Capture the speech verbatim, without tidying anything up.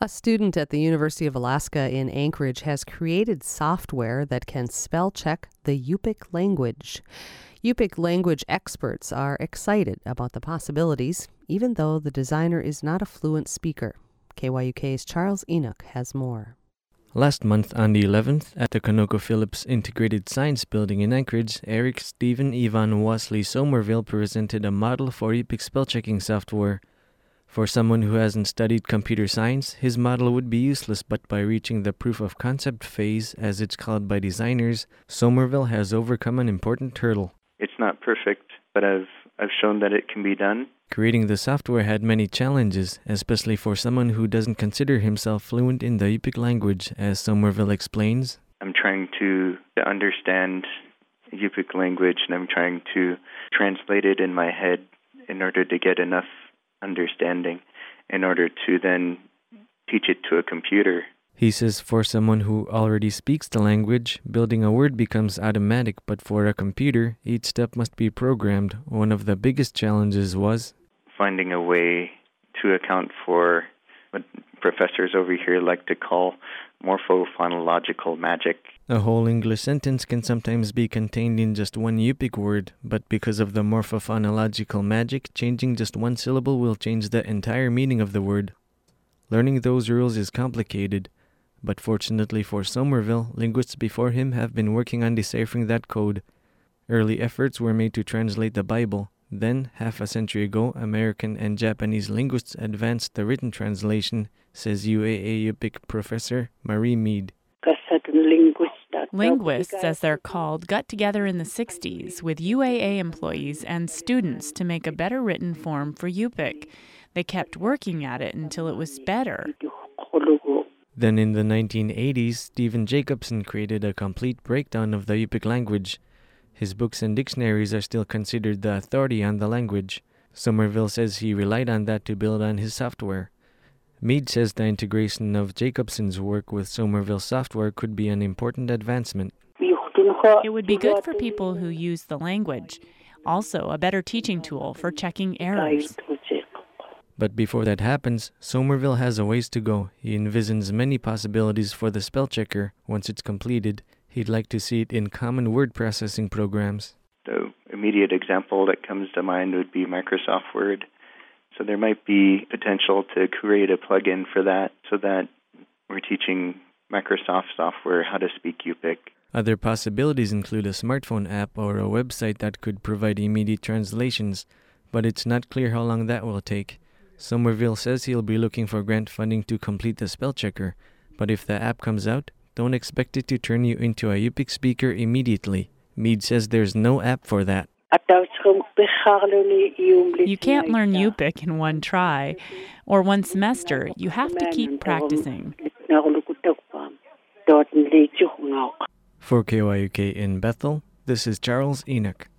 A student at the University of Alaska in Anchorage has created software that can spell check the Yupik language. Yupik language experts are excited about the possibilities, even though the designer is not a fluent speaker. K Y U K's Charles Enoch has more. Last month, on the eleventh, at the ConocoPhillips Integrated Science Building in Anchorage, Eric Stephen Ivan Wasley Somerville presented a model for Yupik spell-checking software. For someone who hasn't studied computer science, his model would be useless, but by reaching the proof-of-concept phase, as it's called by designers, Somerville has overcome an important hurdle. It's not perfect, but I've I've shown that it can be done. Creating the software had many challenges, especially for someone who doesn't consider himself fluent in the Yupik language, as Somerville explains. I'm trying to understand Yupik language, and I'm trying to translate it in my head in order to get enough understanding in order to then teach it to a computer. He says for someone who already speaks the language, building a word becomes automatic, but for a computer, each step must be programmed. One of the biggest challenges was finding a way to account for what professors over here like to call morphophonological magic. A whole English sentence can sometimes be contained in just one Yupik word, but because of the morphophonological magic, changing just one syllable will change the entire meaning of the word. Learning those rules is complicated, but fortunately for Somerville, linguists before him have been working on deciphering that code. Early efforts were made to translate the Bible. Then, half a century ago, American and Japanese linguists advanced the written translation, says U A A Yupik professor Marie Mead. Linguists, as they're called, got together in the sixties with U A A employees and students to make a better written form for Yupik. They kept working at it until it was better. Then in the nineteen eighties, Stephen Jacobson created a complete breakdown of the Yupik language. His books and dictionaries are still considered the authority on the language. Somerville says he relied on that to build on his software. Mead says the integration of Jacobson's work with Somerville's software could be an important advancement. It would be good for people who use the language. Also, a better teaching tool for checking errors. But before that happens, Somerville has a ways to go. He envisions many possibilities for the spell checker. Once it's completed, he'd like to see it in common word processing programs. The immediate example that comes to mind would be Microsoft Word. So there might be potential to create a plugin for that so that we're teaching Microsoft software how to speak Yupik. Other possibilities include a smartphone app or a website that could provide immediate translations, but it's not clear how long that will take. Somerville says he'll be looking for grant funding to complete the spell checker, but if the app comes out, don't expect it to turn you into a Yupik speaker immediately. Mead says there's no app for that. You can't learn Yupik in one try or one semester. You have to keep practicing. For K Y U K in Bethel, this is Charles Enoch.